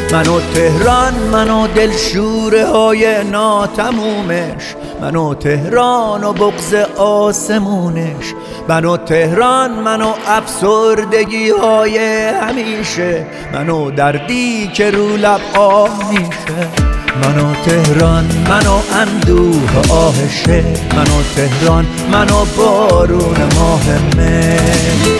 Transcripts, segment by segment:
من و تهران، من و دلشوره های ناتمومش، من و تهران و بغض آسمونش، من و تهران، من و افسردگی های همیشه، من و دردی که رو لب آه میشه. من و تهران، من و اندوه آهشه، من و تهران، من و بارون ماه مه.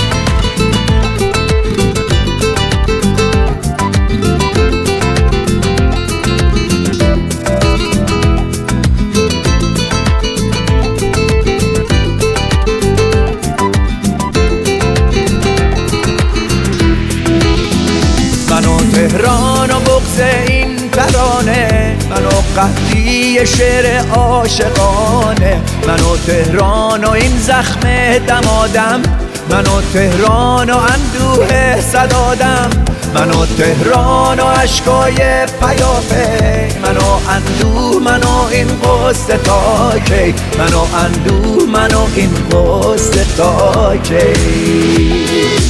من و تهران و بغض این ترانه، من و قحطی شعر عاشقانه، من و تهران و این زخم دمادم، من و تهران و اندوه صدادم، من و تهران و عشقای پیاپی، من و اندوه، من و این غصه تا کی، من و اندوه، من و این غصه تا کی.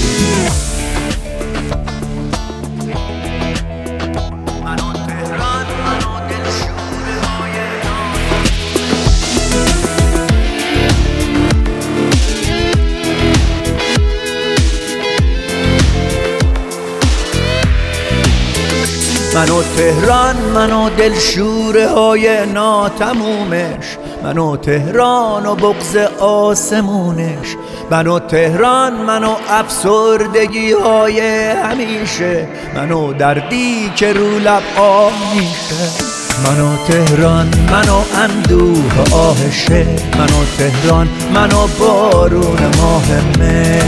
من و تهران، من و دلشوره های ناتمومش، من و تهران و بغض آسمونش، من و تهران، من و افسردگی های همیشه، من و دردی که رو لب آه میشه. من و تهران، من و اندوه آهشه، من و تهران، من و بارون ماه مه.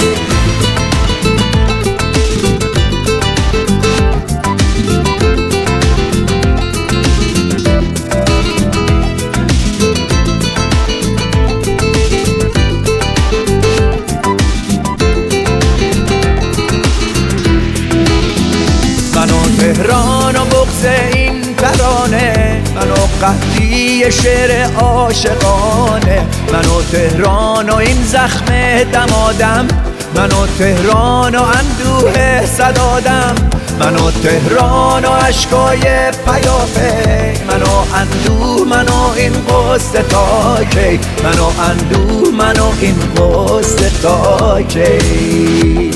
من و تهران و بغض این ترانه، من و قحطی شعر عاشقانه، من و تهران و این زخم دمادم، من و تهران و اندوه صدادم، من و تهران و عشقای پیاپی، من و اندوه، من و این غصه تا کی، من و اندوه، من و این غصه تا کی.